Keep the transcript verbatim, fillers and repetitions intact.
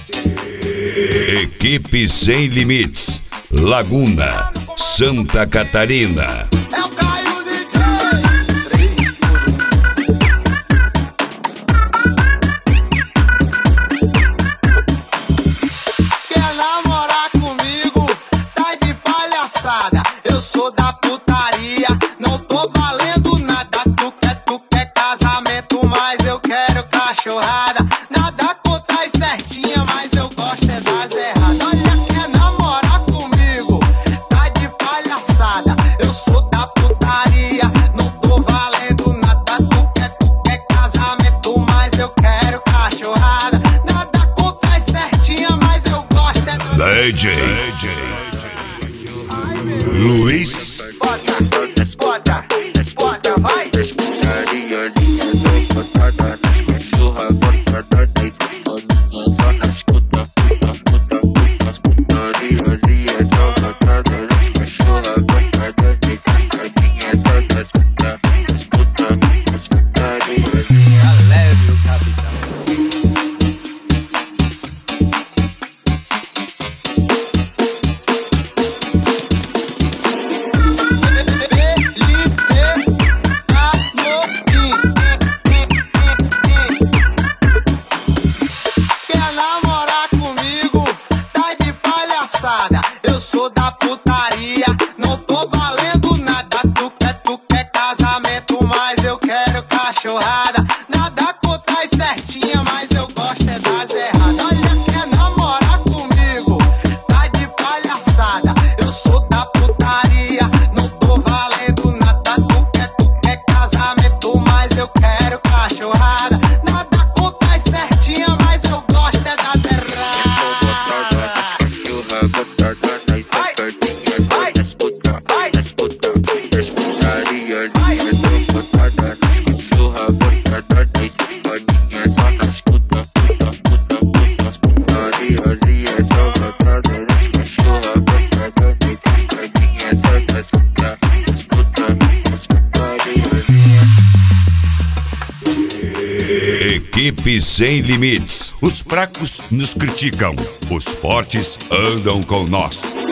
Equipe Sem Limites, Laguna, Santa Catarina. É o Caio D J. Quer namorar comigo? Tá de palhaçada. Eu sou da putaria, não tô valendo nada. Tu quer, tu quer casamento, mas eu quero cachorrada. Nada contra as certinhas, mas eu gosto é das erradas. Olha, quer namorar comigo? Tá de palhaçada. Eu sou da putaria, não tô valendo nada. Tu quer, tu quer casamento, mas eu quero cachorrada. Nada contra as certinhas, mas eu gosto é das D J Luiz. Bota, bota, vai. Eu sou da putaria, não tô valendo nada. Tu quer, tu quer casamento, mas eu quero cachorrada. Nada contra as certinhas, mas eu gosto é das erradas. Olha, quer namorar comigo? Tá de palhaçada. Eu sou da putaria, não tô valendo nada. Tu quer, tu quer casamento, mas eu quero cachorrada. Nada contra as certinhas, mas eu gosto é das erradas. Equipe Sem Limites. Os fracos nos criticam, os fortes andam com nós.